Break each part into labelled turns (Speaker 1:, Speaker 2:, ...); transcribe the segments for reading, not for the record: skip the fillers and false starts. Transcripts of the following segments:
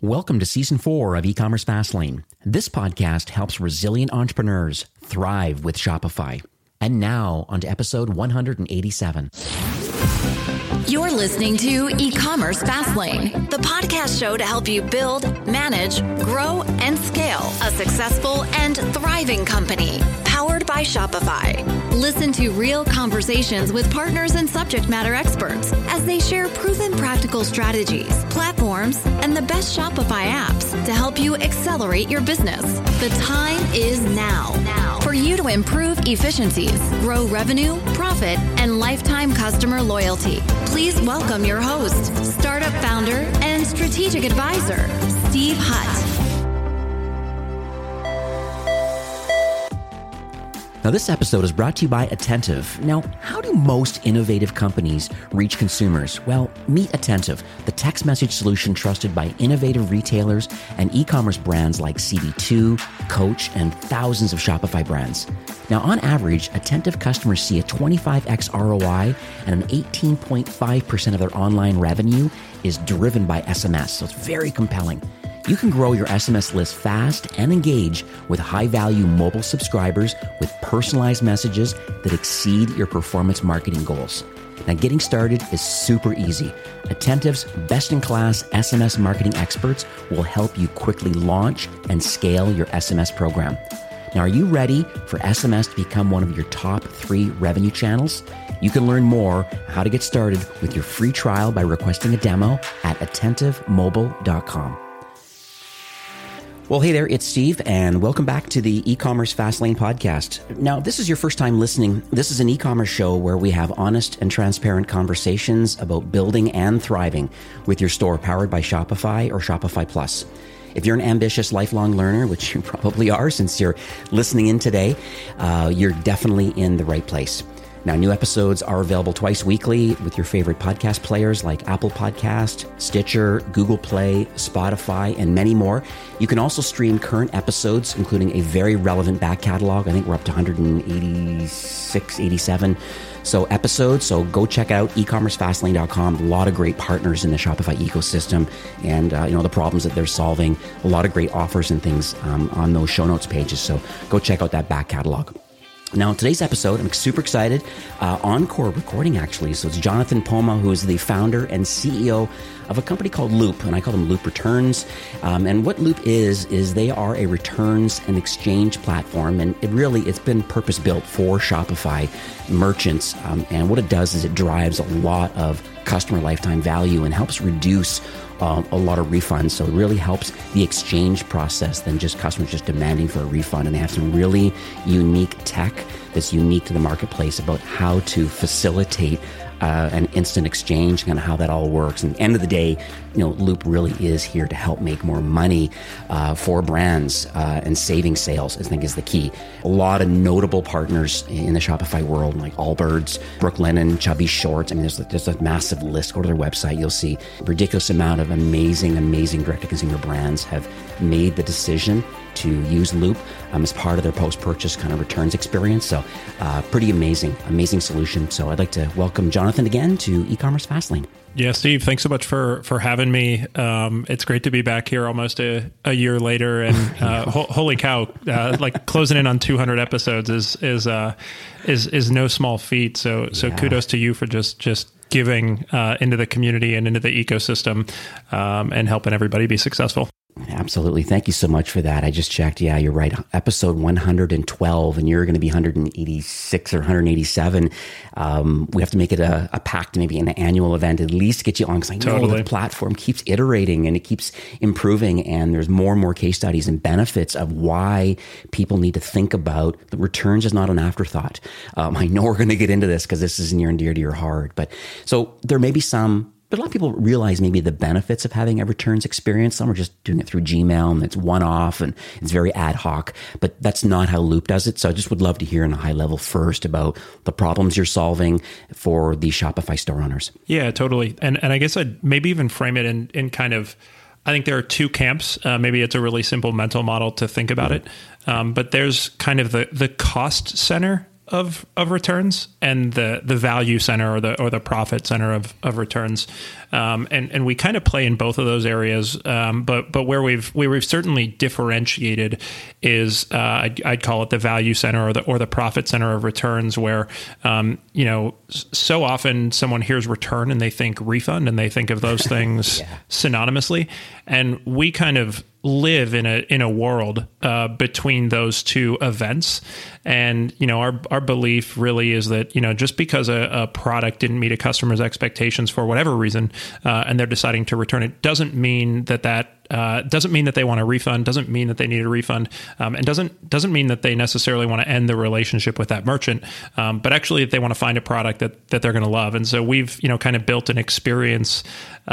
Speaker 1: Welcome to Season 4 of E-commerce Fastlane. This podcast helps resilient entrepreneurs thrive with Shopify. And now, on to episode 187.
Speaker 2: You're listening to E-commerce Fastlane, the podcast show to help you build, manage, grow, and scale a successful and thriving company, powered by Shopify. Listen to real conversations with partners and subject matter experts as they share proven practical strategies, platforms, and the best Shopify apps to help you accelerate your business. The time is now for you to improve efficiencies, grow revenue, profit, and lifetime customer loyalty. Please welcome your host, startup founder and strategic advisor, Steve Hutt.
Speaker 1: Now, this episode is brought to you by Attentive. Now, how do most innovative companies reach consumers? Well, meet Attentive, the text message solution trusted by innovative retailers and e-commerce brands like CB2, Coach, and thousands of Shopify brands. Now, on average, Attentive customers see a 25x ROI, and an 18.5% of their online revenue is driven by SMS, so it's very compelling. You can grow your SMS list fast and engage with high-value mobile subscribers with personalized messages that exceed your performance marketing goals. Now, getting started is super easy. Attentive's best-in-class SMS marketing experts will help you quickly launch and scale your SMS program. Now, are you ready for SMS to become one of your top 3 revenue channels? You can learn more how to get started with your free trial by requesting a demo at attentivemobile.com. Well, hey there, it's Steve, and welcome back to the E-commerce Fastlane podcast. Now, if this is your first time listening, this is an e-commerce show where we have honest and transparent conversations about building and thriving with your store powered by Shopify or Shopify Plus. If you're an ambitious lifelong learner, which you probably are since you're listening in today, you're definitely in the right place. Now, new episodes are available twice weekly with your favorite podcast players like Apple Podcast, Stitcher, Google Play, Spotify, and many more. You can also stream current episodes, including a very relevant back catalog. I think we're up to 186, 87 episodes. So go check out ecommercefastlane.com. A lot of great partners in the Shopify ecosystem and the problems that they're solving. A lot of great offers and things on those show notes pages. So go check out that back catalog. Now, in today's episode, I'm super excited. Encore recording, actually. So it's Jonathan Poma, who is the founder and CEO of a company called Loop, and I call them Loop Returns. And what Loop is they are a returns and exchange platform, and it's been purpose-built for Shopify merchants. And what it does is it drives a lot of customer lifetime value and helps reduce a lot of refunds. So it really helps the exchange process than just customers just demanding for a refund. And they have some really unique tech that's unique to the marketplace about how to facilitate an instant exchange, kind of how that all works. And at the end of the day, Loop really is here to help make more money for brands and saving sales, I think is the key. A lot of notable partners in the Shopify world, like Allbirds, Brooklinen, Chubby Shorts. I mean, there's a massive list. Go to their website. You'll see a ridiculous amount of amazing direct-to-consumer brands have made the decision to use Loop as part of their post-purchase kind of returns experience. So pretty amazing solution. So I'd like to welcome Jonathan again to E-commerce Fastlane.
Speaker 3: Yeah, Steve, thanks so much for having me. It's great to be back here almost a year later, and holy cow, like closing in on 200 episodes is no small feat. So kudos to you for just giving into the community and into the ecosystem and helping everybody be successful.
Speaker 1: Absolutely. Thank you so much for that. I just checked. Yeah, you're right. Episode 112, and you're going to be 186 or 187. We have to make it a pact, maybe an annual event, at least to get you on, because I know the platform keeps iterating and it keeps improving, and there's more and more case studies and benefits of why people need to think about the returns is not an afterthought. I know we're going to get into this because this is near and dear to your heart, but so there may be but a lot of people realize maybe the benefits of having a returns experience. Some are just doing it through Gmail and it's one-off and it's very ad hoc, but that's not how Loop does it. So I just would love to hear on a high level first about the problems you're solving for the Shopify store owners.
Speaker 3: Yeah, totally. And I guess I'd maybe even frame it in kind of, I think there are two camps. Maybe it's a really simple mental model to think about it. But there's kind of the cost center of returns and the value center or the profit center of returns. And we kind of play in both of those areas. But where we've certainly differentiated is I'd call it the value center or the profit center of returns, where so often someone hears return and they think refund and they think of those things synonymously, and we kind of live in a world between those two events. And our belief really is that just because a product didn't meet a customer's expectations for whatever reason, and they're deciding to return it, doesn't mean that doesn't mean that they want a refund, doesn't mean that they need a refund, and doesn't mean that they necessarily want to end the relationship with that merchant, but actually that they want to find a product that they're going to love. And so we've kind of built an experience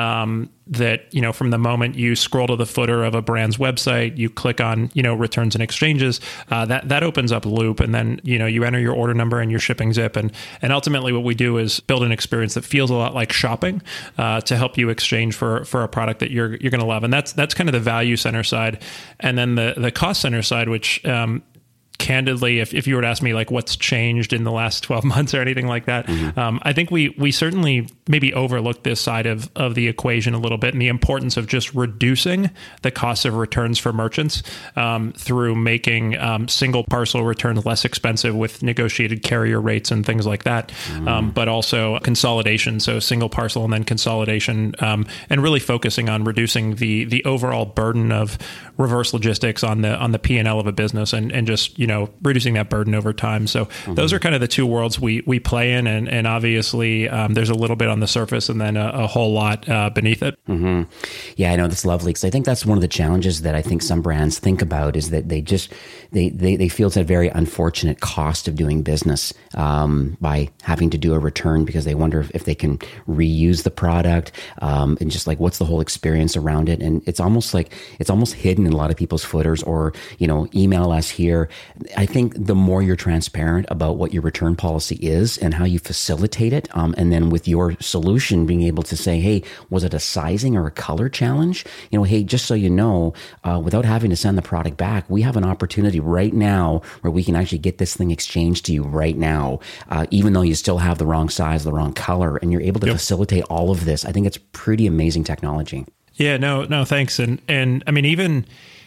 Speaker 3: that from the moment you scroll to the footer of a brand's website, you click on returns and exchanges, that opens up Loop, and then you enter your order number and your shipping zip, and ultimately what we do is build an experience that feels a lot like shopping to help you exchange for a product that you're going to love. And that's kind of the value center side. And then the cost center side, which candidly, if you were to ask me like what's changed in the last 12 months or anything like that, I think we certainly maybe overlooked this side of the equation a little bit, and the importance of just reducing the cost of returns for merchants through making single parcel returns less expensive with negotiated carrier rates and things like that, but also consolidation, so single parcel and then consolidation, and really focusing on reducing the overall burden of reverse logistics on the P&L of a business, and just reducing that burden over time. So those are kind of the two worlds we play in, and obviously there's a little bit on the surface and then a whole lot beneath it.
Speaker 1: Yeah, I know, that's lovely, because I think that's one of the challenges that I think some brands think about, is that they feel it's a very unfortunate cost of doing business by having to do a return, because they wonder if they can reuse the product, and just like what's the whole experience around it. And it's almost hidden in a lot of people's footers, or email us here. I think the more you're transparent about what your return policy is and how you facilitate it, and then with your solution being able to say, hey, was it a sizing or a color challenge? Hey, just so you know, without having to send the product back, we have an opportunity right now where we can actually get this thing exchanged to you right now, even though you still have the wrong size, the wrong color, and you're able to facilitate all of this. I think it's pretty amazing technology. Yeah,
Speaker 3: no, thanks. And I mean, even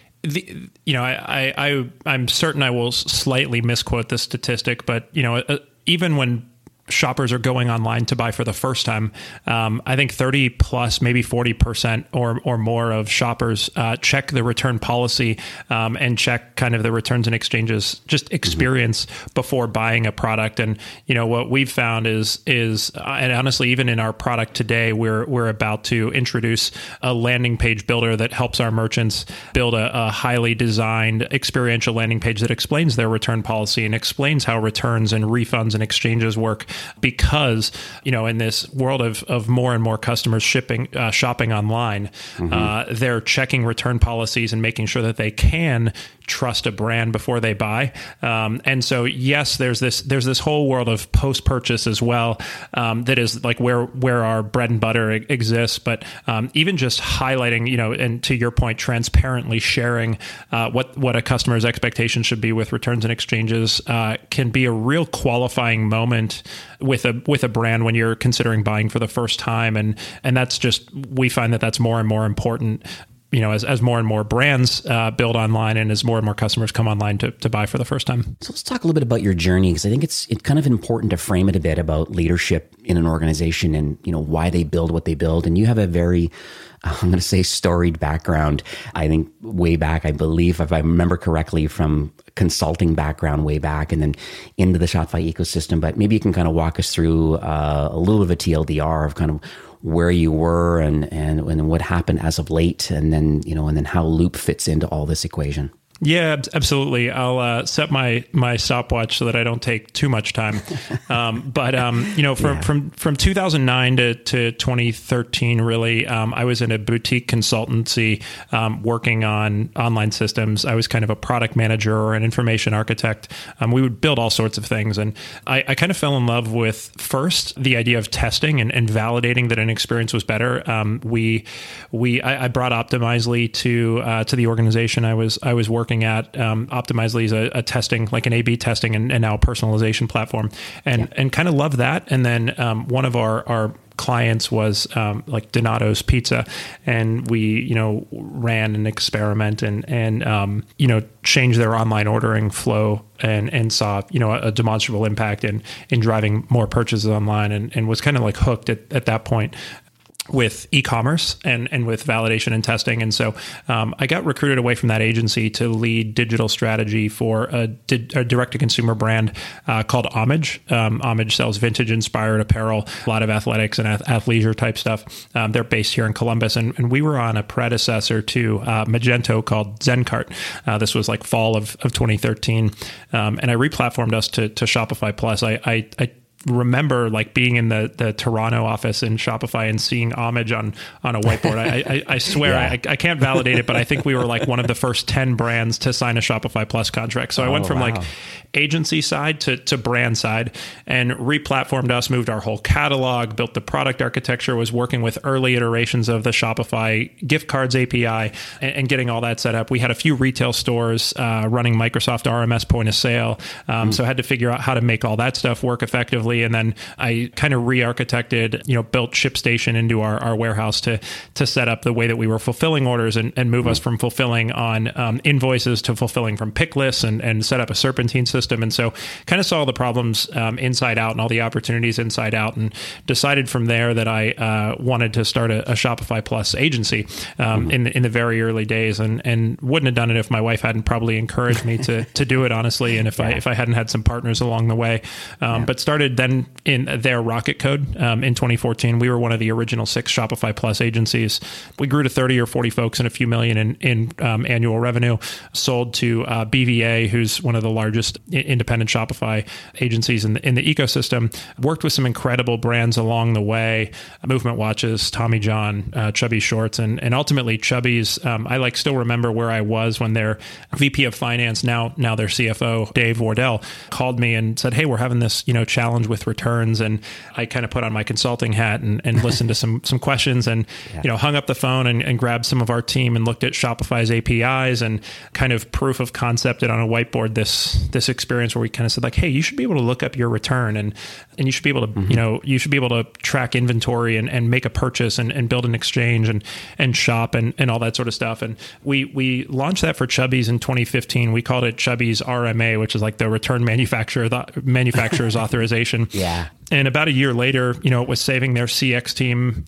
Speaker 3: I'm certain I will slightly misquote this statistic, but even when shoppers are going online to buy for the first time, I think 30 plus, maybe 40% or more of shoppers check the return policy and check kind of the returns and exchanges just experience before buying a product. And what we've found is and honestly, even in our product today, we're about to introduce a landing page builder that helps our merchants build a highly designed experiential landing page that explains their return policy and explains how returns and refunds and exchanges work. Because in this world of more and more customers shopping online, they're checking return policies and making sure that they can trust a brand before they buy. And so, yes, there's this whole world of post-purchase as well, that is like where our bread and butter exists. But even just highlighting, and to your point, transparently sharing what a customer's expectation should be with returns and exchanges can be a real qualifying moment with a brand when you're considering buying for the first time. And that's just, we find that that's more and more important, as more and more brands build online, and as more and more customers come online to buy for the first time.
Speaker 1: So let's talk a little bit about your journey, because I think it's kind of important to frame it a bit about leadership in an organization, and why they build what they build. And you have a very, I'm going to say, storied background. I think way back, I believe, if I remember correctly, from consulting background way back, and then into the Shopify ecosystem. But maybe you can kind of walk us through a little bit of a TLDR of kind of where you were and what happened as of late, and then how Loop fits into all this equation.
Speaker 3: Yeah, absolutely. I'll set my stopwatch so that I don't take too much time. From 2009 to 2013, really, I was in a boutique consultancy working on online systems. I was kind of a product manager or an information architect. We would build all sorts of things, and I kind of fell in love with first the idea of testing and validating that an experience was better. I brought Optimizely to the organization I was working working at. Optimizely is a testing, like an A/B testing and now a personalization platform, and kind of love that. And then one of our clients was like Donato's Pizza, and we ran an experiment and changed their online ordering flow and saw a demonstrable impact in driving more purchases online, and was kind of like hooked at that point with e-commerce and with validation and testing. And so I got recruited away from that agency to lead digital strategy for a direct-to-consumer brand called Homage. Homage sells vintage-inspired apparel, a lot of athletics and athleisure type stuff. They're based here in Columbus, and we were on a predecessor to Magento called ZenCart. This was like fall of 2013, and I replatformed us to Shopify Plus. I remember like being in the Toronto office in Shopify and seeing Homage on a whiteboard. I swear I can't validate it, but I think we were like one of the first 10 brands to sign a Shopify Plus contract. So I went from like agency side to brand side and replatformed us, moved our whole catalog, built the product architecture, was working with early iterations of the Shopify gift cards API and getting all that set up. We had a few retail stores running Microsoft RMS point of sale. So I had to figure out how to make all that stuff work effectively. And then I kind of re-architected, built ShipStation into our warehouse to set up the way that we were fulfilling orders and move us from fulfilling on invoices to fulfilling from pick lists and set up a Serpentine system. And so kind of saw all the problems inside out and all the opportunities inside out, and decided from there that I wanted to start a Shopify Plus agency in the very early days, and wouldn't have done it if my wife hadn't probably encouraged me to do it, honestly, and if I hadn't had some partners along the way. But started then in their Rocket Code in 2014. We were one of the original 6 Shopify Plus agencies. We grew to 30 or 40 folks and a few million in annual revenue, sold to BVA, who's one of the largest independent Shopify agencies in the ecosystem. Worked with some incredible brands along the way, Movement Watches, Tommy John, Chubby Shorts, and ultimately Chubby's. I still remember where I was when their VP of Finance, now their CFO, Dave Wardell, called me and said, "Hey, we're having this challenge with returns." And I kind of put on my consulting hat and listened to some questions and hung up the phone and grabbed some of our team and looked at Shopify's APIs and kind of proof of concepted on a whiteboard this experience where we kind of said like, "Hey, you should be able to look up your return and you should be able to you should be able to track inventory and make a purchase and build an exchange and shop and all that sort of stuff." And we launched that for Chubby's in 2015. We called it Chubby's RMA, which is like the return manufacturer's authorization.
Speaker 1: Yeah.
Speaker 3: And about a year later, it was saving their CX team,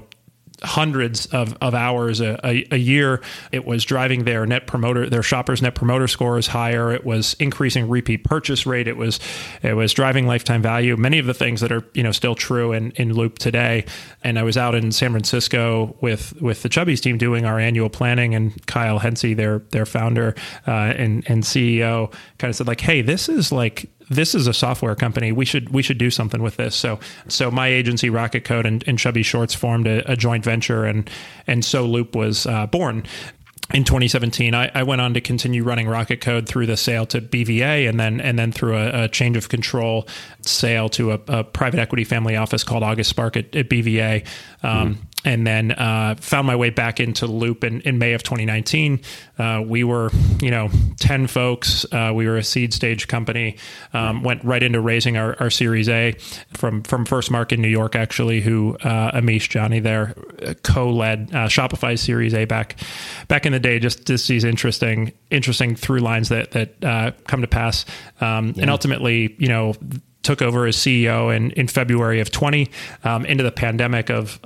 Speaker 3: hundreds of hours a year. It was driving their shoppers' net promoter scores higher. It was increasing repeat purchase rate. It was driving lifetime value. Many of the things that are still true in Loop today. And I was out in San Francisco with the Chubby's team doing our annual planning, and Kyle Hensey, their founder and CEO, kind of said like, "Hey, this is a software company. We should do something with this." So my agency Rocket Code and Chubby Shorts formed a joint venture, and so Loop was born. In 2017, I went on to continue running Rocket Code through the sale to BVA, and then through a change of control sale to a private equity family office called August Spark at BVA. And then found my way back into Loop in May of 2019. We were, 10 folks. We were a seed stage company. Went right into raising our Series A from First Mark in New York, actually, who Amish Johnny there co-led Shopify's Series A back in the day. Just these interesting through lines that come to pass. And ultimately, took over as CEO in February of 20 into the pandemic of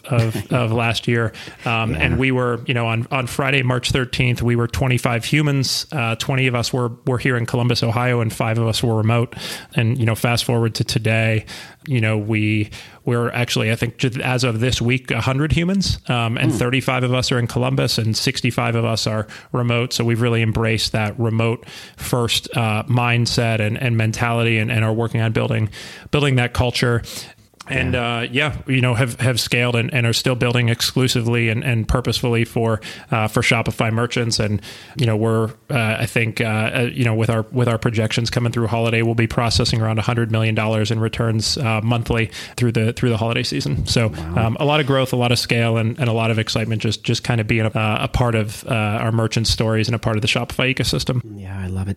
Speaker 3: last year. And we were, on Friday, March 13th, we were 25 humans. 20 of us were here in Columbus, Ohio, and 5 of us were remote. And, fast forward to today, we're actually, I think as of this week, 100 humans, and 35 of us are in Columbus and 65 of us are remote. So we've really embraced that remote first mindset and mentality and are working on building that culture. And have scaled and are still building exclusively and purposefully for Shopify merchants. And we're I think with our projections coming through holiday, we'll be processing around $100 million in returns monthly through the holiday season. So a lot of growth, a lot of scale, and a lot of excitement just kind of being a part of our merchant stories and a part of the Shopify ecosystem.
Speaker 1: Yeah, I love it.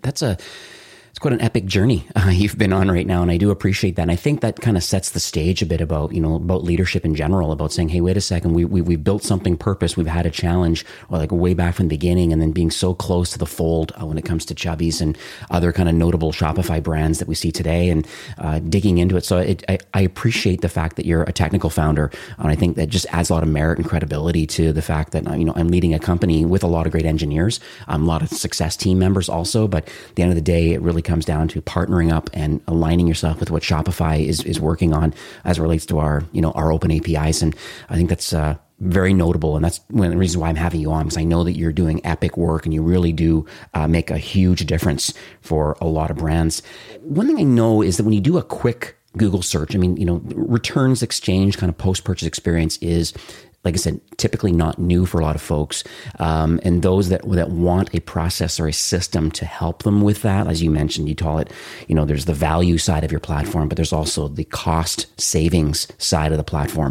Speaker 1: It's quite an epic journey you've been on right now, and I do appreciate that. And I think that kind of sets the stage a bit about leadership in general, about saying, hey, wait a second, we built something purpose, we've had a challenge, or like way back from the beginning, and then being so close to the fold when it comes to Chubbies and other kind of notable Shopify brands that we see today, and digging into it. So I appreciate the fact that you're a technical founder, and I think that just adds a lot of merit and credibility to the fact that I'm leading a company with a lot of great engineers, a lot of success team members also, but at the end of the day, it really comes down to partnering up and aligning yourself with what Shopify is working on as it relates to our open APIs. And I think that's very notable. And that's one of the reasons why I'm having you on, because I know that you're doing epic work and you really do make a huge difference for a lot of brands. One thing I know is that when you do a quick Google search, returns exchange kind of post-purchase experience is, like I said, typically not new for a lot of folks. And those that want a process or a system to help them with that, as you mentioned, you call it, there's the value side of your platform, but there's also the cost savings side of the platform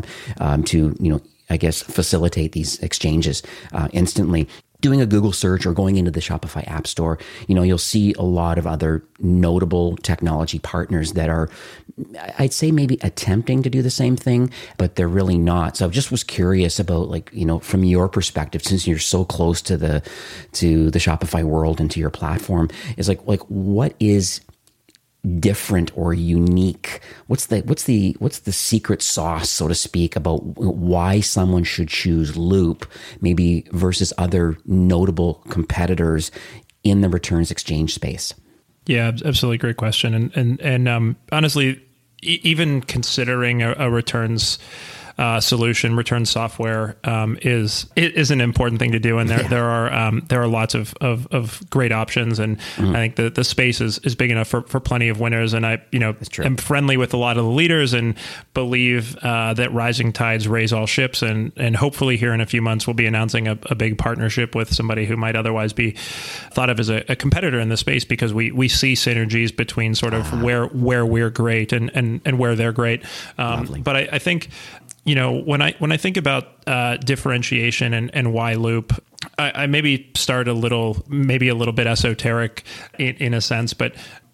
Speaker 1: to, facilitate these exchanges instantly. Doing a Google search or going into the Shopify App Store, you'll see a lot of other notable technology partners that are, I'd say, maybe attempting to do the same thing, but they're really not. So I just was curious about, from your perspective, since you're so close to the Shopify world and to your platform, is like what is different or unique? What's the secret sauce, so to speak, about why someone should choose Loop maybe versus other notable competitors in the returns exchange space?
Speaker 3: Yeah, absolutely. Great question. And honestly, even considering a returns solution, return software is an important thing to do, and there are lots of great options, and I think the space is big enough for plenty of winners. And I am friendly with a lot of the leaders and believe that rising tides raise all ships, and hopefully here in a few months we'll be announcing a big partnership with somebody who might otherwise be thought of as a competitor in the space, because we see synergies between sort of where we're great and where they're great. But I think, when I think about differentiation and why Loop, I maybe start a little bit esoteric in a sense, but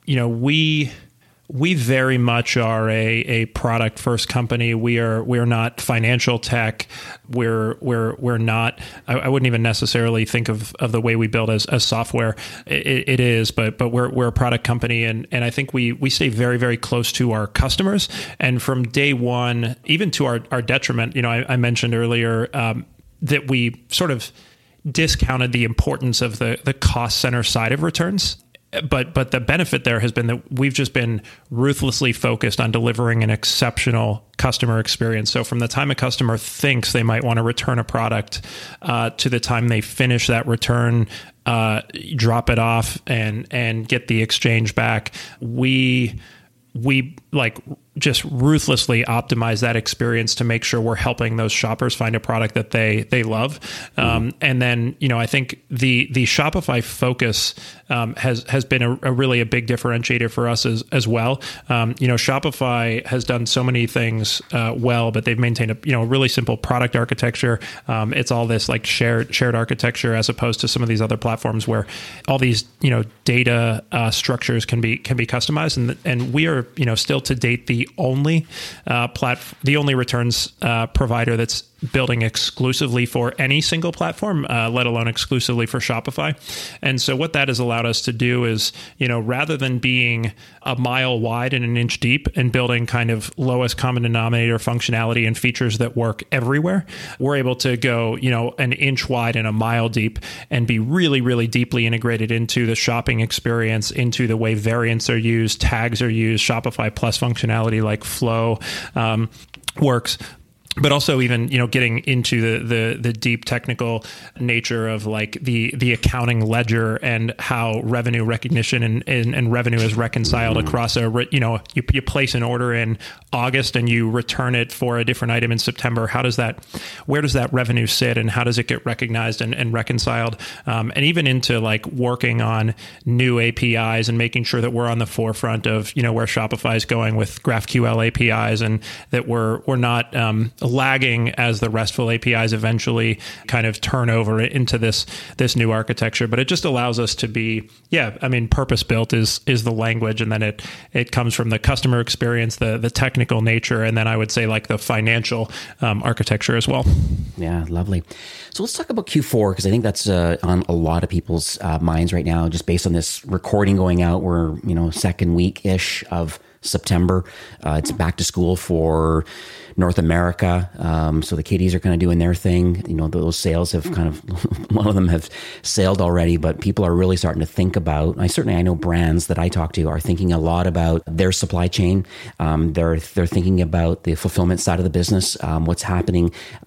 Speaker 3: we very much are a product first company. We are not financial tech. We're not. I wouldn't even necessarily think of the way we build as software. It is, but we're a product company, and I think we stay very, very close to our customers. And from day one, even to our detriment, I mentioned earlier that we sort of discounted the importance of the cost center side of returns. But the benefit there has been that we've just been ruthlessly focused on delivering an exceptional customer experience. So from the time a customer thinks they might want to return a product to the time they finish that return, drop it off and get the exchange back, we just ruthlessly optimize that experience to make sure we're helping those shoppers find a product that they love. And then, I think the Shopify focus has been a really big differentiator for us as well. Shopify has done so many things well, but they've maintained a really simple product architecture. It's all this shared architecture, as opposed to some of these other platforms where all these data structures can be customized. And we are still to date the only returns provider that's building exclusively for any single platform, let alone exclusively for Shopify. And so what that has allowed us to do is, rather than being a mile wide and an inch deep and building kind of lowest common denominator functionality and features that work everywhere, we're able to go, an inch wide and a mile deep and be really, really deeply integrated into the shopping experience, into the way variants are used, tags are used, Shopify Plus functionality like Flow works. but also even, getting into the deep technical nature of like the accounting ledger and how revenue recognition and revenue is reconciled across you place an order in August and you return it for a different item in September. Where does that revenue sit and how does it get recognized and reconciled? And even into like working on new APIs and making sure that we're on the forefront of, where Shopify is going with GraphQL APIs, and that we're not lagging as the RESTful APIs eventually kind of turn over into this new architecture. But it just allows us to be, purpose built is the language, and then it comes from the customer experience, the technical nature, and then I would say like the financial architecture as well.
Speaker 1: Yeah, lovely. So let's talk about Q4, because I think that's on a lot of people's minds right now, just based on this recording going out. We're, second week-ish of September. It's back to school for North America. So the kiddies are kind of doing their thing. Those sales have kind of, a lot of them have sailed already, but people are really starting to think about, I know brands that I talk to are thinking a lot about their supply chain. They're thinking about the fulfillment side of the business. What's happening?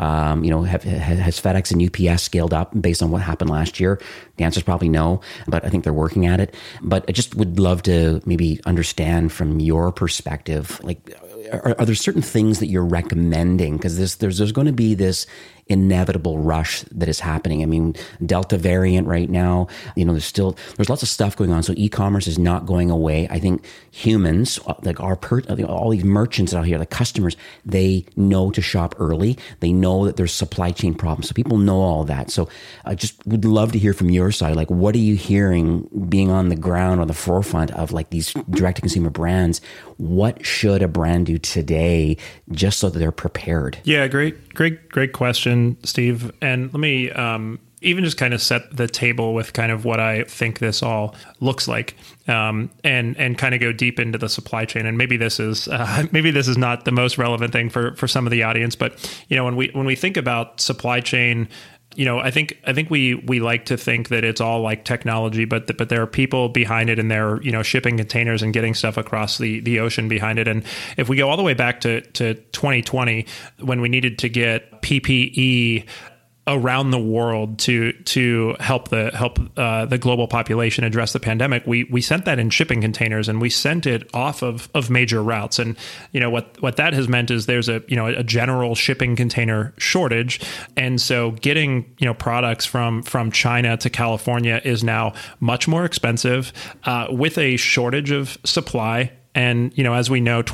Speaker 1: Has FedEx and UPS scaled up based on what happened last year? The answer is probably no, but I think they're working at it. But I just would love to maybe understand from your perspective, like, are there certain things that you're recommending? Because there's going to be this inevitable rush that is happening. I mean, Delta variant right now, there's lots of stuff going on. So e-commerce is not going away. I think humans, like all these merchants out here, the customers, they know to shop early. They know that there's supply chain problems. So people know all that. So I just would love to hear from your side. Like, what are you hearing being on the ground or the forefront of like these direct to consumer brands? What should a brand do today just so that they're prepared?
Speaker 3: Yeah, great question, Steve. And let me even just kind of set the table with kind of what I think this all looks like, and kind of go deep into the supply chain. And maybe this is not the most relevant thing for some of the audience, but when we think about supply chain, I think we like to think that it's all like technology, but there are people behind it, and they're shipping containers and getting stuff across the ocean behind it. And if we go all the way back to 2020, when we needed to get PPE around the world to help the global population address the pandemic, we sent that in shipping containers, and we sent it off of major routes. And what that has meant is there's a general shipping container shortage, and so getting products from China to California is now much more expensive, with a shortage of supply. And, as we know,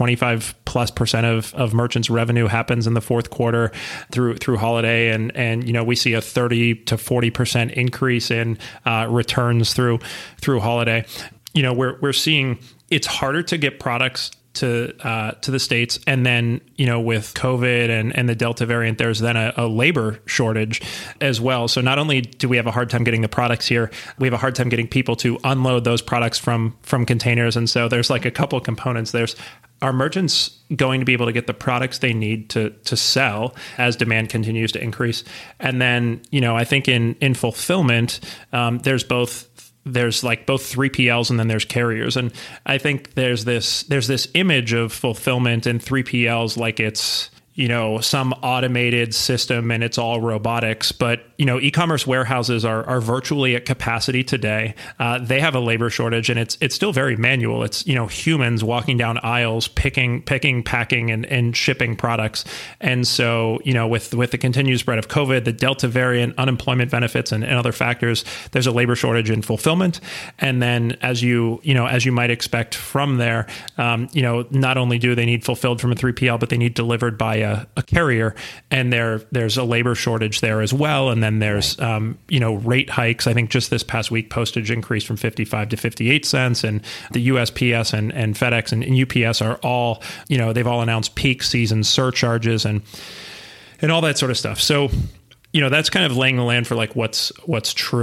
Speaker 3: 25+% of merchants' revenue happens in the fourth quarter through holiday. And we see a 30 to 40% increase in returns through holiday. We're seeing it's harder to get products to the States. And then, with COVID and the Delta variant, there's then a labor shortage as well. So not only do we have a hard time getting the products here, we have a hard time getting people to unload those products from containers. And so there's like a couple of components. Are merchants going to be able to get the products they need to sell as demand continues to increase? And then, I think in fulfillment, there's both 3PLs and then there's carriers. And I think there's this image of fulfillment and 3PLs like it's, some automated system and it's all robotics. But, e-commerce warehouses are virtually at capacity today. They have a labor shortage, and it's still very manual. It's, humans walking down aisles, picking, packing, and shipping products. And so, with the continued spread of COVID, the Delta variant, unemployment benefits, and other factors, there's a labor shortage in fulfillment. And then as you might expect from there, not only do they need fulfilled from a 3PL, but they need delivered by a carrier, and there's a labor shortage there as well. And then there's rate hikes. I think just this past week, postage increased from 55 to 58 cents, and the USPS and FedEx and UPS are all, they've all announced peak season surcharges and all that sort of stuff. So, that's kind of laying the land for like what's true.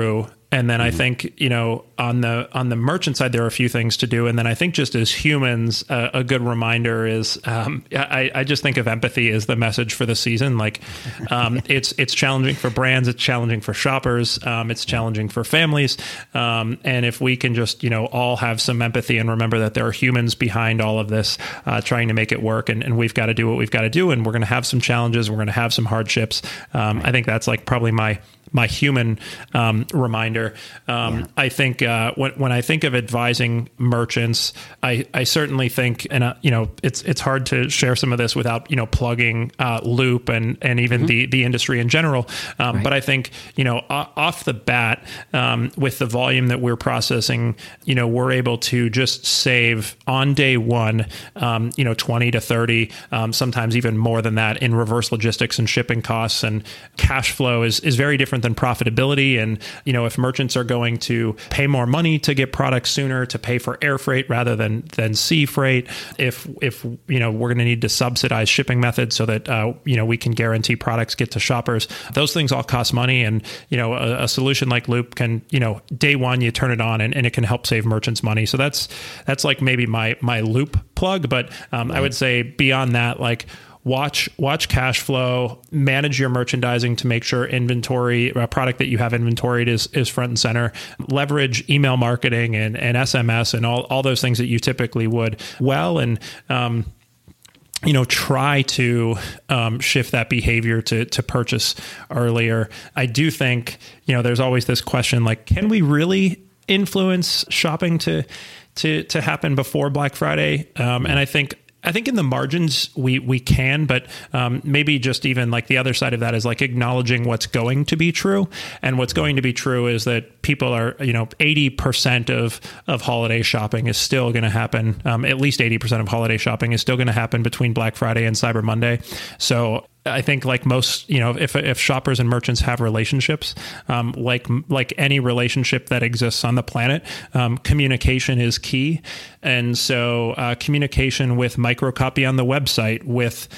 Speaker 3: And then I think, on the merchant side, there are a few things to do. And then I think just as humans, a good reminder is, I just think of empathy as the message for the season. Like, it's challenging for brands, it's challenging for shoppers, it's challenging for families. And if we can just, all have some empathy and remember that there are humans behind all of this, trying to make it work, and we've got to do what we've got to do, and we're going to have some challenges, we're going to have some hardships. I think that's like probably my human reminder. I think when I think of advising merchants, I certainly think, and it's hard to share some of this without plugging Loop and even the industry in general. But I think off the bat, with the volume that we're processing, we're able to just save on day one, 20 to 30, sometimes even more than that in reverse logistics and shipping costs, and cash flow is very different than profitability. And, if merchants are going to pay more money to get products sooner, to pay for air freight rather than sea freight, if we're going to need to subsidize shipping methods so that, we can guarantee products get to shoppers, those things all cost money. And, a solution like Loop can, day one, you turn it on and it can help save merchants money. So that's like maybe my Loop plug. But I would say beyond that, like, watch cash flow, manage your merchandising to make sure inventory, product that you have inventoried is front and center, leverage email marketing and SMS and all those things that you typically would and try to shift that behavior to purchase earlier. I do think, there's always this question, like, can we really influence shopping to happen before Black Friday? And I think in the margins we can, but maybe just even like the other side of that is like acknowledging what's going to be true. And what's going to be true is that people are, 80% of holiday shopping is still going to happen. At least 80% of holiday shopping is still going to happen between Black Friday and Cyber Monday. So I think like most, if shoppers and merchants have relationships, like any relationship that exists on the planet, communication is key. And so communication with microcopy on the website, with,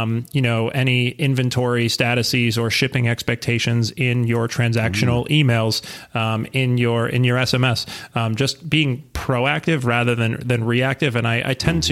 Speaker 3: any inventory statuses or shipping expectations in your transactional emails, in your SMS, just being proactive rather than reactive. And I tend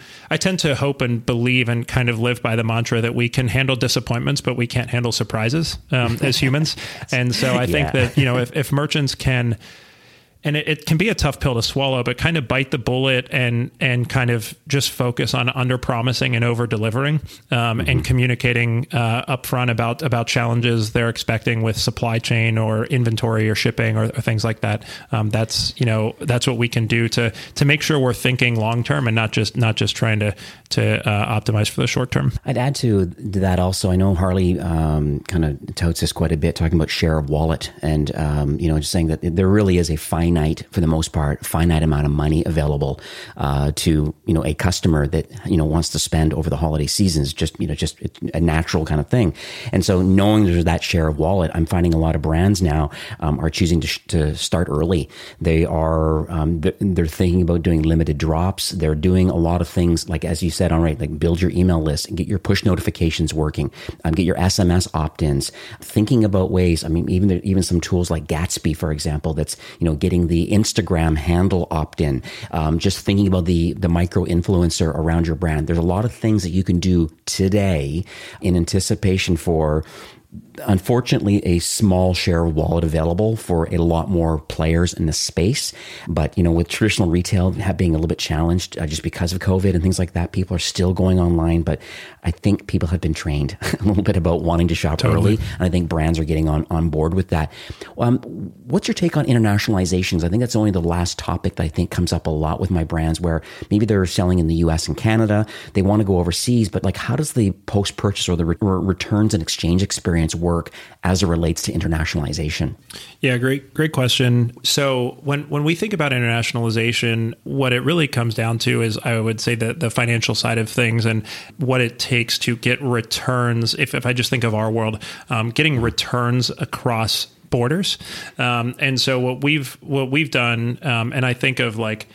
Speaker 3: to hope and believe and kind of live by the mantra that we can handle disappointments, but we can't handle surprises as humans. And so I think that, if merchants can, and it can be a tough pill to swallow, but kind of bite the bullet and kind of just focus on under promising and over delivering, and communicating upfront about challenges they're expecting with supply chain or inventory or shipping or things like that. That's what we can do to make sure we're thinking long term and not just trying to optimize for the short term.
Speaker 1: I'd add to that also. I know Harley kind of touts this quite a bit, talking about share of wallet, and just saying that there really is a for the most part, finite amount of money available to a customer that wants to spend over the holiday seasons. Just a natural kind of thing. And so knowing there's that share of wallet, I'm finding a lot of brands now are choosing to start early. They are they're thinking about doing limited drops. They're doing a lot of things like, as you said, like build your email list and get your push notifications working. Get your SMS opt-ins. Thinking about ways. I mean, even some tools like Gatsby, for example, that's getting the Instagram handle opt-in, just thinking about the micro influencer around your brand. There's a lot of things that you can do today in anticipation for, unfortunately, a small share of wallet available for a lot more players in the space. But, with traditional retail being a little bit challenged just because of COVID and things like that, people are still going online. But I think people have been trained a little bit about wanting to shop early. And I think brands are getting on board with that. What's your take on internationalizations? I think that's only the last topic that I think comes up a lot with my brands, where maybe they're selling in the US and Canada. They want to go overseas, but like, how does the post-purchase or the returns and exchange experience work as it relates to internationalization?
Speaker 3: Yeah, great question. So when we think about internationalization, what it really comes down to is, I would say, the financial side of things and what it takes to get returns. If I just think of our world, getting returns across borders. And so what we've done, and I think of like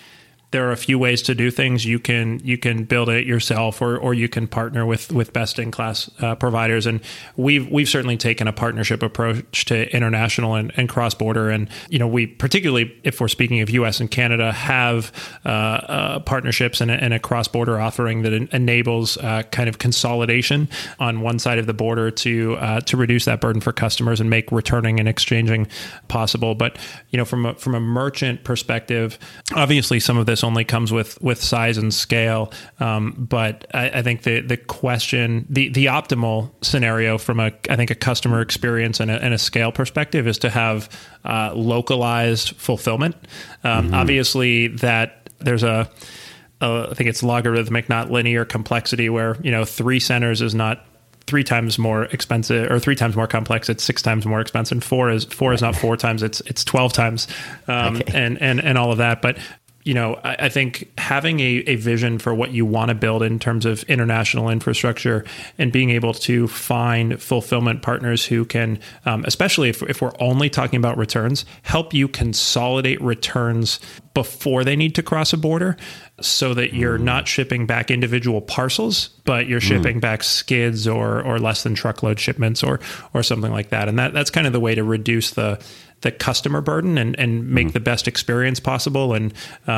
Speaker 3: there are a few ways to do things. You can build it yourself, or you can partner with best in class providers. And we've certainly taken a partnership approach to international and cross border. And we, particularly if we're speaking of U.S. and Canada, have partnerships and a cross border offering that enables kind of consolidation on one side of the border to reduce that burden for customers and make returning and exchanging possible. But from a merchant perspective, obviously some of this only comes with size and scale. But I think the question, the optimal scenario from a customer experience and a scale perspective is to have localized fulfillment. Obviously that there's I think it's logarithmic, not linear complexity, where 3 centers is not 3 times more expensive or 3 times more complex. It's 6 times more expensive. 4 is not 4 times. It's 12 times, and all of that. But I think having a vision for what you want to build in terms of international infrastructure and being able to find fulfillment partners who can, especially if we're only talking about returns, help you consolidate returns before they need to cross a border, so that you're not shipping back individual parcels, but you're shipping back skids or less than truckload shipments or something like that. And that's kind of the way to reduce the customer burden and make the best experience possible. And,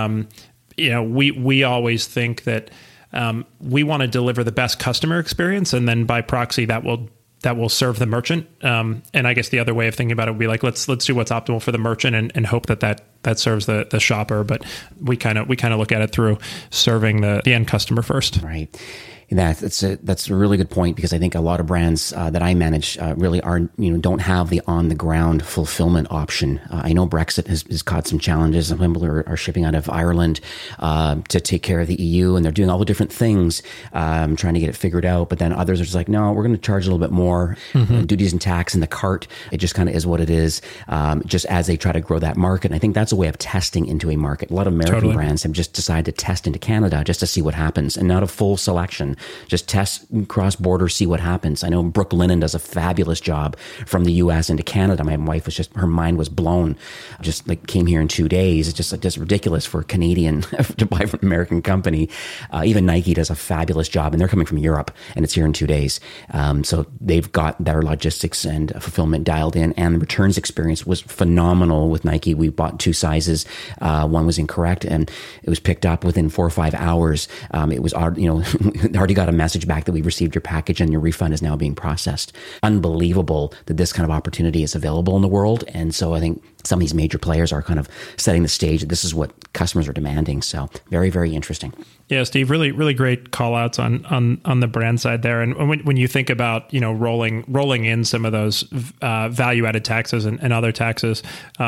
Speaker 3: we always think that we want to deliver the best customer experience, and then by proxy that will serve the merchant. And I guess the other way of thinking about it would be like, let's do what's optimal for the merchant and hope that serves the shopper. But we kind of look at it through serving the end customer first.
Speaker 1: Right. That's a really good point, because I think a lot of brands that I manage really don't have the on the ground fulfillment option. I know Brexit has caused some challenges. Some people are shipping out of Ireland to take care of the EU, and they're doing all the different things, trying to get it figured out. But then others are just like, no, we're going to charge a little bit more, duties and tax in the cart. It just kind of is what it is, just as they try to grow that market. And I think that's a way of testing into a market. A lot of American brands have just decided to test into Canada just to see what happens, and not a full selection. Just test cross-border, see what happens. I know Brooke Linen does a fabulous job from the U.S. into Canada. My wife her mind was blown. Just like came here in 2 days. It's just ridiculous for a Canadian to buy from an American company. Even Nike does a fabulous job, and they're coming from Europe, and it's here in 2 days. So they've got their logistics and fulfillment dialed in, and the returns experience was phenomenal with Nike. We bought 2 sizes. One was incorrect, and it was picked up within 4 or 5 hours. It was already got a message back that we received your package and your refund is now being processed. Unbelievable that this kind of opportunity is available in the world. And so I think some of these major players are kind of setting the stage. This is what customers are demanding. So very, very interesting.
Speaker 3: Yeah, Steve, really, really great call outs on the brand side there. And when you think about, rolling in some of those value added taxes and other taxes,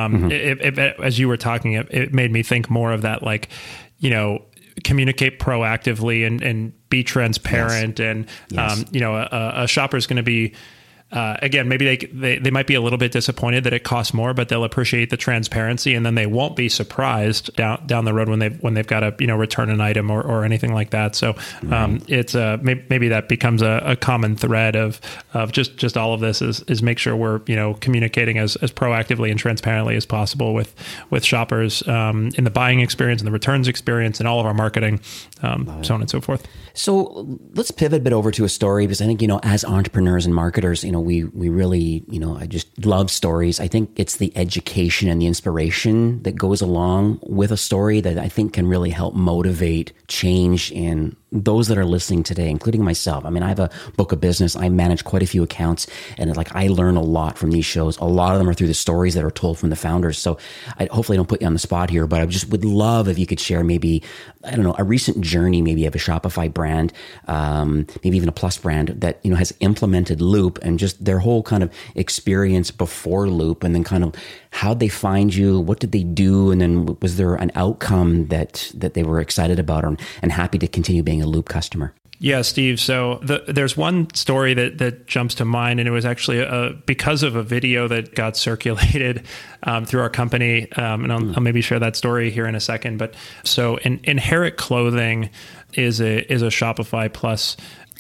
Speaker 3: as you were talking, it made me think more of that, communicate proactively and be transparent. Yes. And, a shopper is going to be, again, maybe they might be a little bit disappointed that it costs more, but they'll appreciate the transparency, and then they won't be surprised down the road when they've got to return an item or anything like that. So it's maybe that becomes a common thread of just all of this is make sure we're communicating as proactively and transparently as possible with shoppers in the buying experience and the returns experience and all of our marketing, so on and so forth.
Speaker 1: So let's pivot a bit over to a story, because I think as entrepreneurs and marketers, we really, I just love stories. I think it's the education and the inspiration that goes along with a story that I think can really help motivate change in those that are listening today, including myself. I mean, I have a book of business. I manage quite a few accounts, and I learn a lot from these shows. A lot of them are through the stories that are told from the founders. So I hopefully don't put you on the spot here, but I just would love if you could share maybe, a recent journey, maybe of a Shopify brand, maybe even a Plus brand that, has implemented Loop, and just their whole kind of experience before Loop, and then kind of how'd they find you? What did they do? And then was there an outcome that they were excited about and happy to continue being a Loop customer?
Speaker 3: Yeah, Steve. So there's one story that jumps to mind, and it was actually because of a video that got circulated through our company. And I'll maybe share that story here in a second. But so Inherit Clothing is a Shopify Plus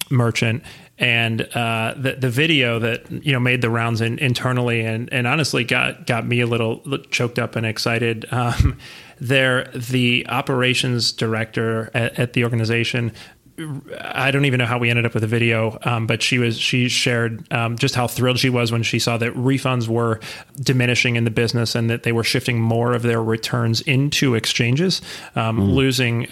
Speaker 3: merchant. And the video that made the rounds internally and honestly got me a little choked up and excited. The operations director at the organization, I don't even know how we ended up with a video, but she shared just how thrilled she was when she saw that refunds were diminishing in the business and that they were shifting more of their returns into exchanges, using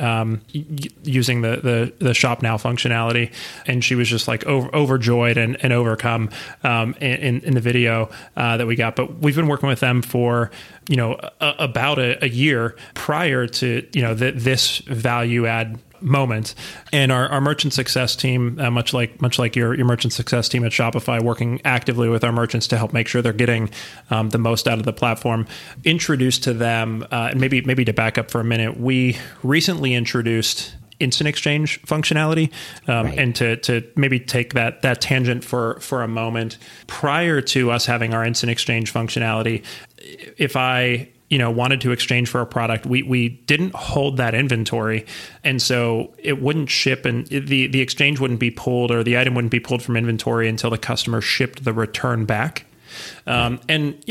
Speaker 3: the Shop Now functionality. And she was just like overjoyed and overcome in the video that we got. But we've been working with them for about a year prior to this value add moment. And our merchant success team, much like your merchant success team at Shopify, working actively with our merchants to help make sure they're getting the most out of the platform, introduced to them, and maybe to back up for a minute, we recently introduced instant exchange functionality. And to maybe take that tangent for a moment, prior to us having our instant exchange functionality, if I wanted to exchange for a product, we didn't hold that inventory. And so it wouldn't ship and the exchange wouldn't be pulled or the item wouldn't be pulled from inventory until the customer shipped the return back. And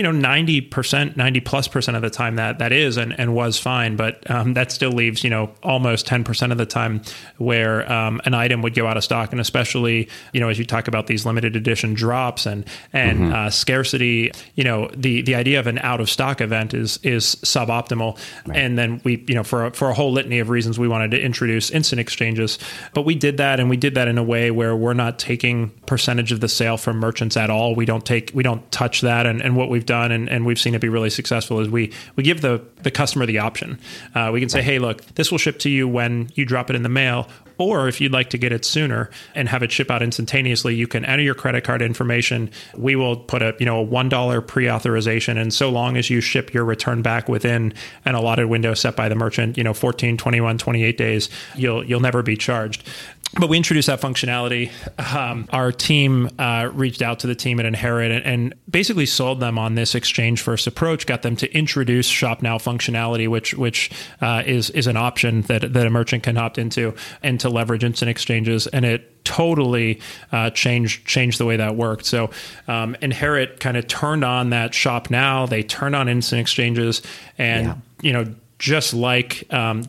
Speaker 3: 90+% of the time that is and was fine, but that still leaves almost 10% of the time where an item would go out of stock, and especially as you talk about these limited edition drops and scarcity, the idea of an out of stock event is suboptimal. Right. And then we for a whole litany of reasons we wanted to introduce instant exchanges, but we did that, and we did that in a way where we're not taking percentage of the sale from merchants at all. We don't touch that, and what we've done, and we've seen it be really successful, is we give the customer the option. We can say, hey, look, this will ship to you when you drop it in the mail, or if you'd like to get it sooner and have it ship out instantaneously, you can enter your credit card information. We will put a $1 pre-authorization, and so long as you ship your return back within an allotted window set by the merchant, 14, 21, 28 days, you'll never be charged. But we introduced that functionality. Our team reached out to the team at Inherit and basically sold them on this exchange first approach, got them to introduce Shop Now functionality, which is an option that a merchant can opt into, and to leverage instant exchanges. And it totally changed the way that worked. So Inherit kind of turned on that Shop Now. They turned on instant exchanges, and just like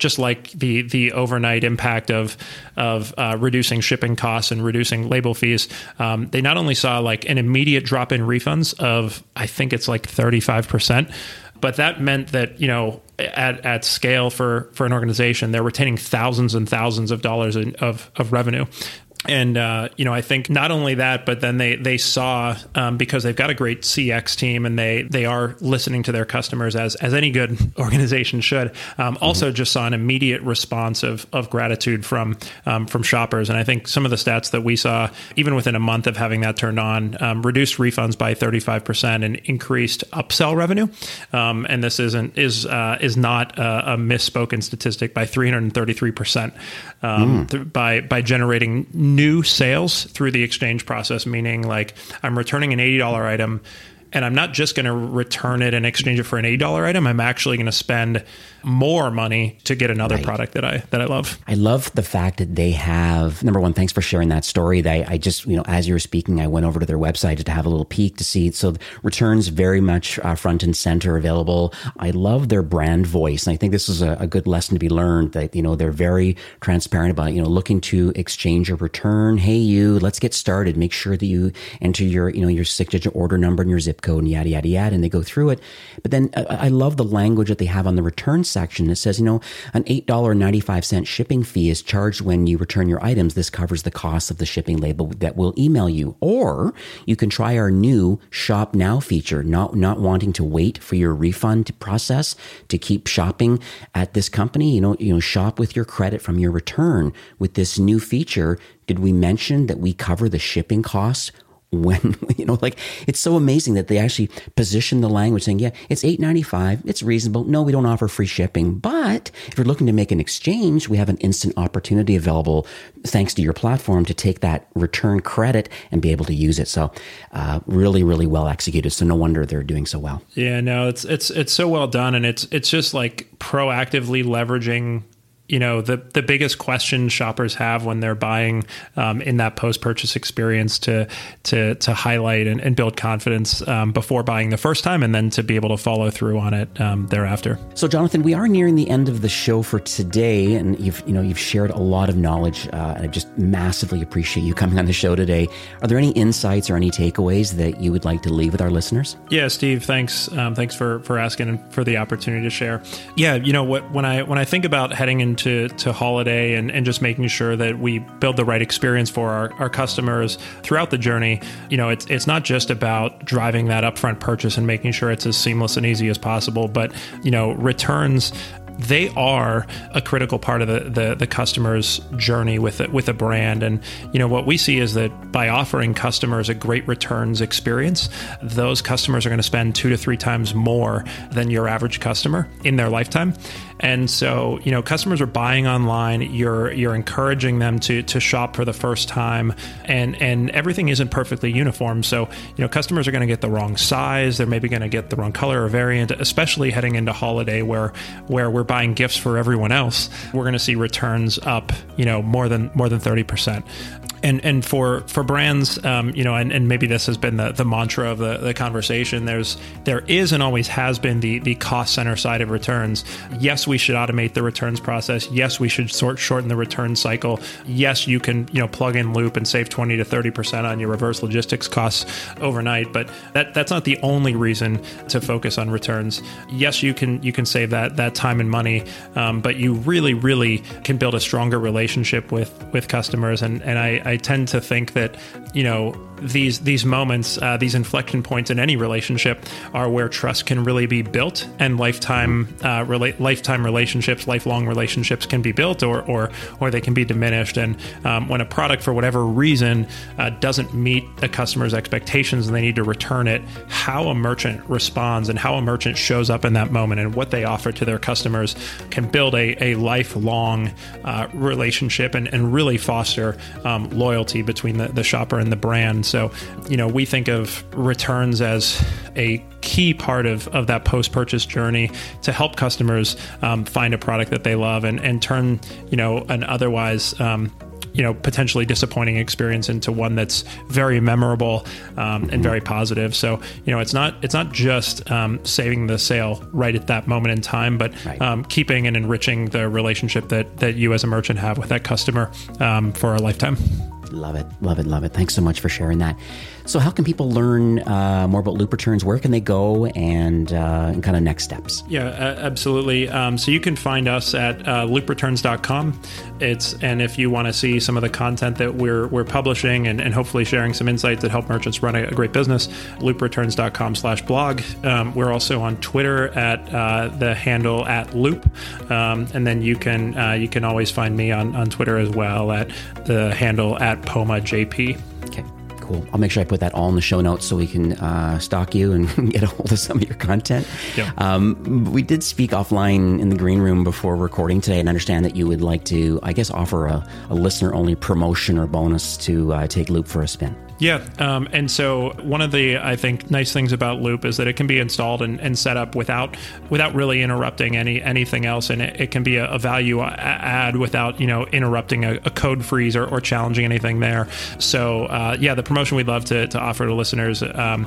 Speaker 3: the overnight impact of reducing shipping costs and reducing label fees, they not only saw like an immediate drop in refunds of, I think it's like 35%, but that meant that at scale for an organization, they're retaining thousands and thousands of dollars of revenue. And, I think not only that, but then they saw, because they've got a great CX team and they are listening to their customers as any good organization should, also just saw an immediate response of gratitude from shoppers. And I think some of the stats that we saw, even within a month of having that turned on, reduced refunds by 35% and increased upsell revenue. And this is not a misspoken statistic, by 333%, by generating new sales through the exchange process, meaning like I'm returning an $80 item, and I'm not just going to return it and exchange it for an $80 item. I'm actually going to spend more money to get another product that I love. I love the fact that they have, number one, thanks for sharing that story. I just, as you were speaking, I went over to their website to have a little peek to see. So returns very much front and center available. I love their brand voice. And I think this is a good lesson to be learned, that, they're very transparent about, looking to exchange or return. Hey, let's get started. Make sure that you enter your 6-digit order number and your zip code and yada, yada, yada. And they go through it. But then I love the language that they have on the return section. It says, an $8.95 shipping fee is charged when you return your items. This covers the cost of the shipping label that we'll email you. Or you can try our new Shop Now feature, not wanting to wait for your refund to process to keep shopping at this company. Shop with your credit from your return with this new feature. Did we mention that we cover the shipping costs? When, it's so amazing that they actually position the language saying, yeah, it's $8.95. It's reasonable. No, we don't offer free shipping. But if you're looking to make an exchange, we have an instant opportunity available thanks to your platform to take that return credit and be able to use it. So really, really well executed. So no wonder they're doing so well. Yeah, no, it's so well done. And it's just like proactively leveraging the biggest question shoppers have when they're buying in that post-purchase experience to highlight and build confidence before buying the first time, and then to be able to follow through on it thereafter.
Speaker 1: So, Jonathan, we are nearing the end of the show for today, and you've shared a lot of knowledge, and I just massively appreciate you coming on the show today. Are there any insights or any takeaways that you would like to leave with our listeners?
Speaker 3: Yeah, Steve, thanks. Thanks for asking and for the opportunity to share. Yeah, when I think about heading into holiday and just making sure that we build the right experience for our customers throughout the journey, it's not just about driving that upfront purchase and making sure it's as seamless and easy as possible, but returns, they are a critical part of the customer's journey with a brand. And what we see is that by offering customers a great returns experience, those customers are going to spend 2 to 3 times more than your average customer in their lifetime. And so, customers are buying online. You're encouraging them to shop for the first time, and everything isn't perfectly uniform. So, customers are going to get the wrong size. They're maybe going to get the wrong color or variant, especially heading into holiday where we're buying gifts for everyone else. We're going to see returns up, more than 30%. And for brands, and maybe this has been the mantra of the conversation, there is and always has been the cost center side of returns. Yes, we should automate the returns process. Yes, we should shorten the return cycle. Yes, you can plug in Loop and save 20 to 30% on your reverse logistics costs overnight. But that's not the only reason to focus on returns. Yes, you can save that time and money, but you really, really can build a stronger relationship with customers. And I tend to think that these moments, these inflection points in any relationship, are where trust can really be built, and lifetime relationships, lifelong relationships can be built, or they can be diminished. And when a product, for whatever reason, doesn't meet a customer's expectations and they need to return it, how a merchant responds and how a merchant shows up in that moment and what they offer to their customers can build a lifelong relationship and really foster loyalty between the shopper and the brand. So, we think of returns as a key part of that post-purchase journey to help customers find a product that they love and turn, an otherwise potentially disappointing experience into one that's very memorable and very positive. So, it's not just saving the sale right at that moment in time, but keeping and enriching the relationship that you as a merchant have with that customer for a lifetime.
Speaker 1: Love it. Love it. Love it. Thanks so much for sharing that. So how can people learn more about Loop Returns? Where can they go and kind of next steps?
Speaker 3: Yeah, absolutely. So you can find us at loopreturns.com. And if you want to see some of the content that we're publishing and hopefully sharing some insights that help merchants run a great business, loopreturns.com/blog. We're also on Twitter at the handle @Loop. And then you can always find me on Twitter as well at the handle @PomaJP.
Speaker 1: Okay. Cool. I'll make sure I put that all in the show notes so we can stalk you and get a hold of some of your content. Yeah. We did speak offline in the green room before recording today, and understand that you would like to, I guess, offer a listener-only promotion or bonus to take Loop for a spin.
Speaker 3: Yeah. And so one of the, I think, nice things about Loop is that it can be installed and set up without really interrupting anything else. And it can be a value add without, interrupting a code freeze or challenging anything there. So, the promotion we'd love to offer to listeners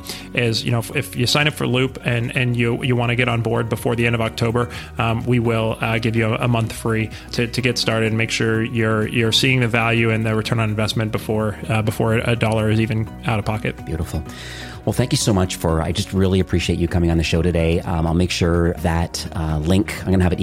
Speaker 3: is, if you sign up for Loop and you want to get on board before the end of October, we will give you a month free to get started and make sure you're seeing the value and the return on investment before a dollar is even out of pocket.
Speaker 1: Beautiful. Well, thank you so much I just really appreciate you coming on the show today. I'll make sure that link, I'm going to have it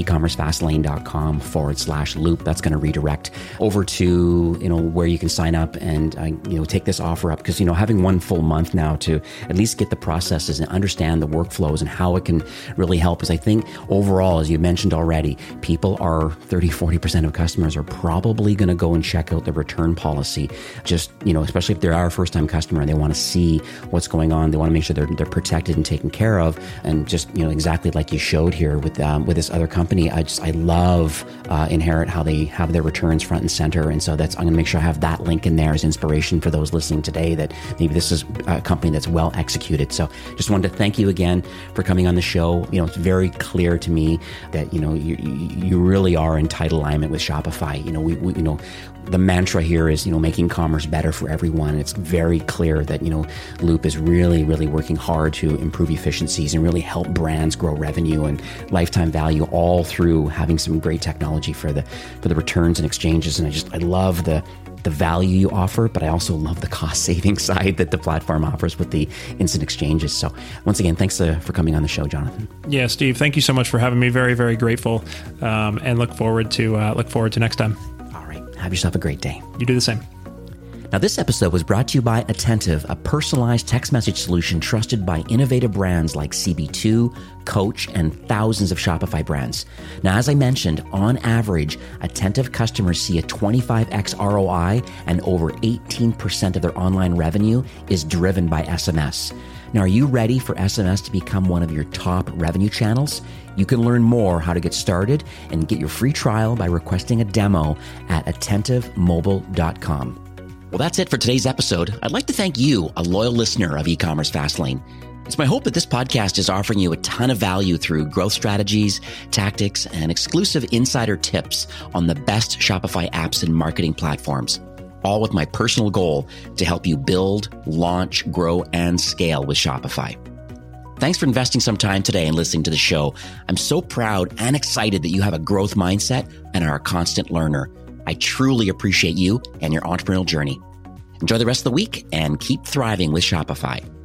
Speaker 1: ecommercefastlane.com/loop. That's going to redirect over to, where you can sign up and, take this offer up. Because, having one full month now to at least get the processes and understand the workflows and how it can really help is, I think, overall, as you mentioned already, people are 30-40% of customers are probably going to go and check out the return policy. Just, especially if they're our first-time customer and they want to see what's going going on. They want to make sure they're protected and taken care of. And just, exactly like you showed here with this other company, I love Inherit, how they have their returns front and center. And so I'm going to make sure I have that link in there as inspiration for those listening today, that maybe this is a company that's well executed. So just wanted to thank you again for coming on the show. It's very clear to me that, you really are in tight alignment with Shopify. The mantra here is, making commerce better for everyone. It's very clear that, Loop is really, really working hard to improve efficiencies and really help brands grow revenue and lifetime value, all through having some great technology for the returns and exchanges. And I love the value you offer, but I also love the cost saving side that the platform offers with the instant exchanges. So once again, thanks for coming on the show, Jonathan.
Speaker 3: Yeah, Steve, thank you so much for having me. Very, very grateful, and look forward to next time.
Speaker 1: All right. Have yourself a great day.
Speaker 3: You do the same.
Speaker 1: Now, this episode was brought to you by Attentive, a personalized text message solution trusted by innovative brands like CB2, Coach, and thousands of Shopify brands. Now, as I mentioned, on average, Attentive customers see a 25x ROI, and over 18% of their online revenue is driven by SMS. Now, are you ready for SMS to become one of your top revenue channels? You can learn more how to get started and get your free trial by requesting a demo at attentivemobile.com. Well, that's it for today's episode. I'd like to thank you, a loyal listener of E-commerce Fastlane. It's my hope that this podcast is offering you a ton of value through growth strategies, tactics, and exclusive insider tips on the best Shopify apps and marketing platforms, all with my personal goal to help you build, launch, grow, and scale with Shopify. Thanks for investing some time today and listening to the show. I'm so proud and excited that you have a growth mindset and are a constant learner. I truly appreciate you and your entrepreneurial journey. Enjoy the rest of the week and keep thriving with Shopify.